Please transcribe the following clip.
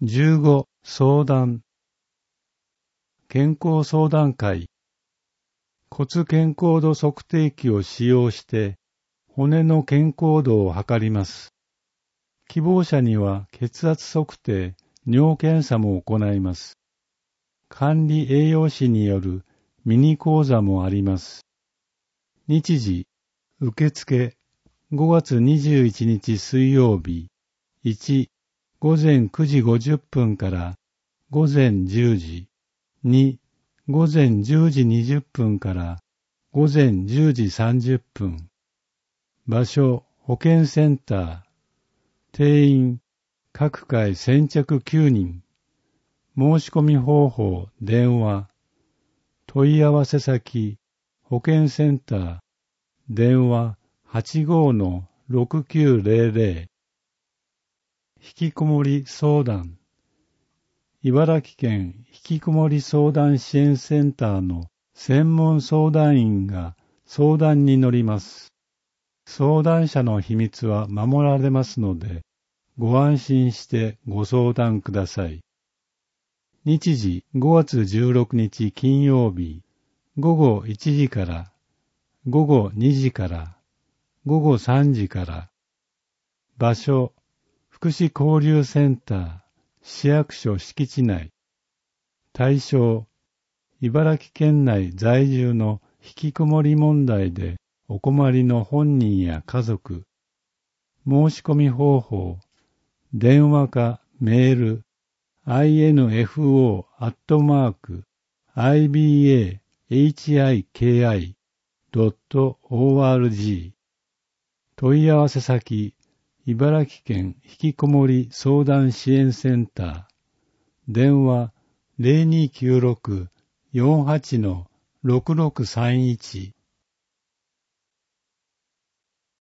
15相談健康相談会骨健康度測定器を使用して骨の健康度を測ります。希望者には血圧測定、尿検査も行います。管理栄養士によるミニ講座もあります。日時、受付、5月21日水曜日、1、午前9時50分から午前10時、2、午前10時20分から午前10時30分。場所、保健センター。定員、各回先着9人。申し込み方法、電話。問い合わせ先、保健センター。電話 85-6900。引きこもり相談。茨城県引きこもり相談支援センターの専門相談員が相談に乗ります。相談者の秘密は守られますので、ご安心してご相談ください。日時5月16日金曜日、午後1時から、午後2時から、午後3時から。場所、福祉交流センター、市役所敷地内。対象、茨城県内在住の引きこもり問題でお困りの本人や家族。申し込み方法、電話かメール、info@ibahiki.org。問い合わせ先、茨城県引きこもり相談支援センター。電話 0296-48-6631。